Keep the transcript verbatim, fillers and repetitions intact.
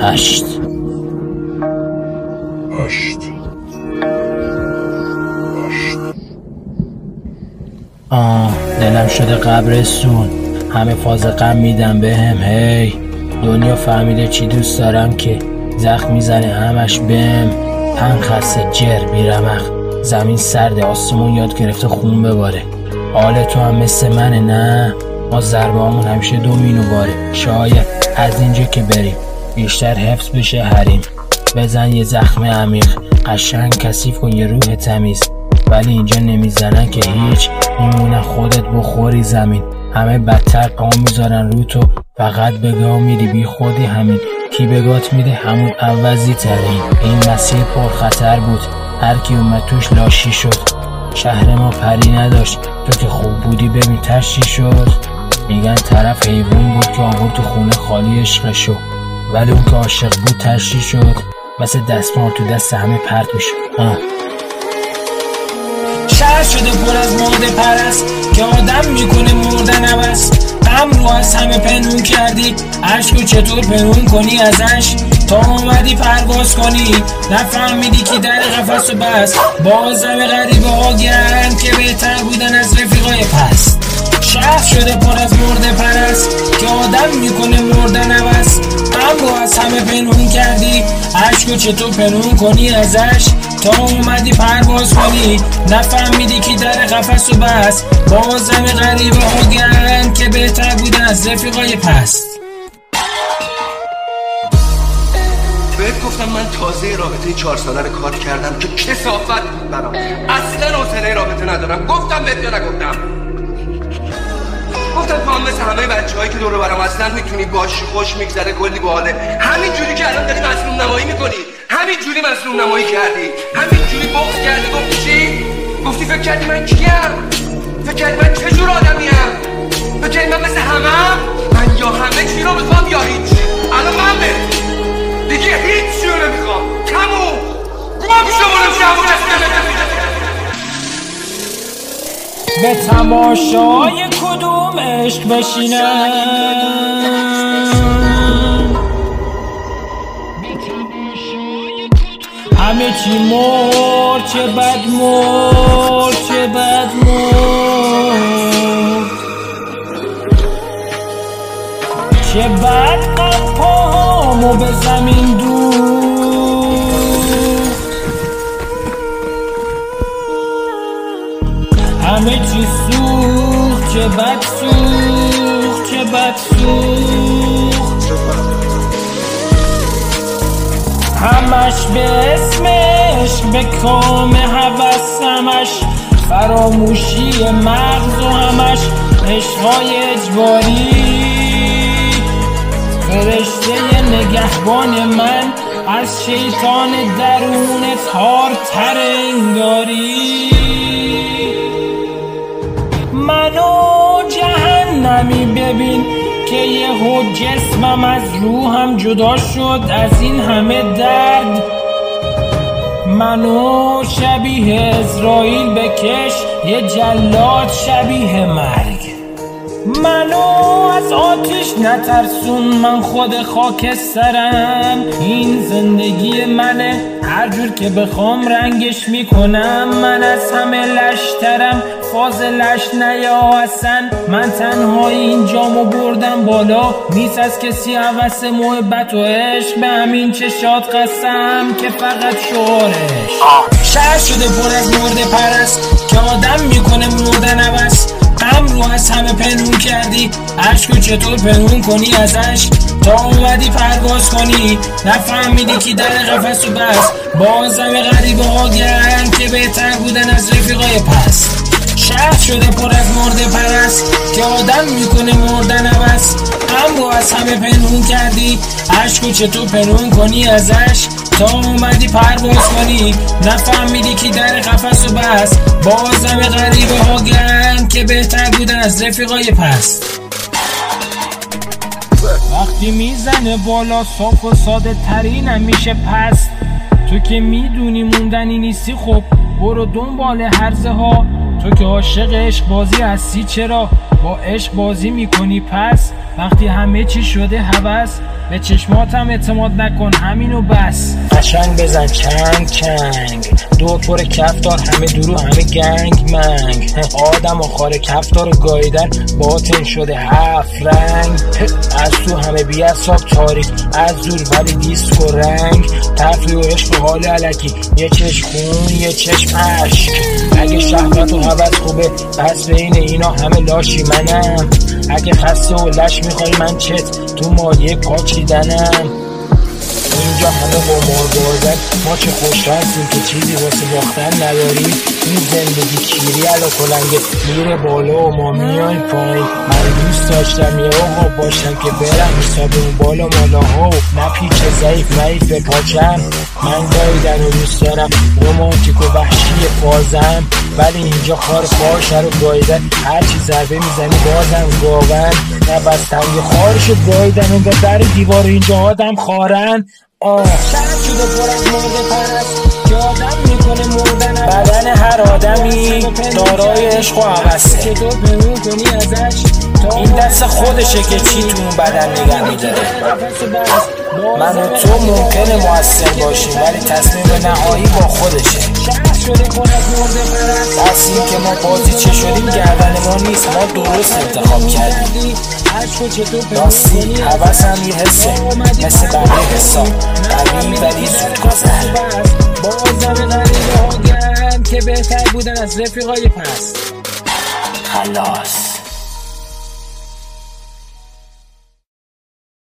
هشت هشت آه دلم شده قبرستون، همه فاز غم میدن بهم. هی دنیا فهمیده چی دوست دارم که زخم میزنه همش بهم. تن خسته جر بیرمق، زمین سرده، آسمون یاد گرفته خون بباره. حال تو هم مثل منه نه؟ ما ضربه همون همیشه دومینو باره. شاید از اینجا که بریم بیشتر حفظ بشه حریم. بزن یه زخم عمیق، قشنگ کثیف کن یه روح تمیز. ولی اینجا نمیزنن که هیچ، میمونه خودت بخوری زمین. همه بدتر پا میذارن رو تو، فقط بگاه میری بی خودی همین. کی بگات میده همون عوضی ترین. این مسیر پر خطر بود، هر کی اومد توش لاشی شد. شهر ما پری نداشت، تو که خوب بودی ببین تشی شد. میگن طرف حیوان بود که آورد تو خونه خالی عشقشو، ولی اون که عاشق بود تشی شد. مثل دستمال تو دست همه پرت میشد. آه شهر شده پر از مرده پرست که آدم میکنه مردن عوض. غم رو از همه پنهون کردی، عشقو چطور پنهون کنی ازش؟ تا اومدی پرواز کنی نفهمیدی که در قفس و بس. بازم غریبه ها گرن که بهتر بودن از رفیقای پس. شهر شده پر از مرده پرست که آدم میکنه مردن عوض. غم رو از همه پنهون کردی، عشقو چطور پنهون کنی ازش؟ تا اومدی پرواز کنی نفهمیدی که در قفس و بس. بازم غریبه ها گرن که بهتر بودن از رفیقای پست. بهت گفتم من تازه رابطه چهار ساله رو کار کردم که کثافت بود برام. اصلا حوصله رابطه ندارم. گفتم بهت یا نگفتم؟ گفتم تو هم مثل همه بچه هایی که دور برام هستن میتونی باشی، خوش میگذره، کلی باحاله. همین جوری که الان داری مظلوم نمایی میکنی، همین جوری مظلوم نمایی کردی، همین جوری بغض کردی. گفتی چی؟ گفتی فکر کردی من کیم؟ فکر کردی من چه جور آدمیم؟ فکر کردی من مثل همم؟ من یا همه چی رو میخوام یا هیچ. الان من به دیگه هیچ چی رو نمیخوام. تموم گم شو برو شمون به تماشای کدوم عشق بشینم، همه چی مرد، چه بد مرد، چه بد مرد، چه بد قد پاهامو به زمین دور. همه چی سوخت، چه بد سوخت، چه بد سوخت. همش به اسم عشق، به کام هوس، همش فراموشی مغز و همش عشقای اجباری. فرشته نگهبان من از شیطان درون تارتر انگاری. منو جهنمی ببین که یهو جسمم از روحم جدا شد از این همه درد. منو شبیه اسرائیل بکش، یه جلاد شبیه مرگ. منو از آتش نترسون، من خود خاکسترم. این زندگی منه، هر جور که بخوام رنگش میکنم. من از همه لشترم، فاضلش نیا اصلا. من تنها این جامو بردم بالا، نیست از کسی حوث محبت و عشق. به همین چشات قسم که فقط شعارش. شهر شده پر از مرده پرست که آدم میکنه مردن عوض. غم رو از همه پنهون کردی، عشقو چطور پنهون کنی ازش؟ تا اومدی پرواز کنی نفهمیدی که در قفس و بس. بازم غریبه ها گرن که بهتر بودن از رفیقای پس. شهر شده پر از مرده پرست که آدم میکنه مردن عوض. غم رو از همه پنهون کردی، عشقو چطور پنهون کنی ازش؟ تا اومدی پرواز کنی نفهمیدی که در قفس و بس. بازم غریبه ها گرن که بهتر بودن از رفیقای پس. وقتی میزنه بالا صاف و ساده ترینم میشه پس. تو که میدونی موندنی نیستی، خب برو دنبال هرزه ها. تو که عاشق عشق بازی هستی، چرا با عشق بازی میکنی پس؟ وقتی همه چی شده هوس، به چشماتم اعتماد نکن همینو بس. قشنگ بزن چنگ چنگ دور پر کفتار همه درو همه گنگ منگ آدم و خار کفتار گاییدن باطن شده هفت رنگ از تو همه بی اصاب تاریک از دور ولی دیسک و رنگ تفریح و عشق و حال علکی یه چشم خون یه چشم عشق اگه شهوت و هوس خوبه پس بین اینا همه لاشی منم اگه خسته و لش میخوای من چت تو مایه پاچیدنم اینجا همه قمار بازن ما چه خوش هستیم که چیزی واسه باختن نداریم این زندگی کیری علا کلنگه میره بالا و ما میایم پایین من دوست داشتم یه آقا باشم که برم حساب اون بالا مالاها و نپیچ ضعیف ضعیف به پاچم من گاییدن و دوست دارم رومانتیک و وحشی فازم ولی اینجا خار خارش رو گاییدن هرچی ضربه میزنی بازم گاون نبستم یه خارش رو گاییدن و در دیوار اینجا آدم خارن آه شرم شده پر از مرده پرست که آدم میکنه مردن بدن هر آدمی دارای عشق و هوسه که تو پنون کنی ازش این دست خودشه که چی تو اون بدن نگه میداره من و تو ممکنه موثر باشیم ولی تصمیم نهایی با خودشه بس این که ما بازی چه شدیم گردن ما نیست ما درست انتخاب کردیم راستی حوث هم یه حسه مثل بقیه حسا قوی ولی زود گذر بازم غریبه ها گرم که بهتر بودن از رفیقای پس خلاص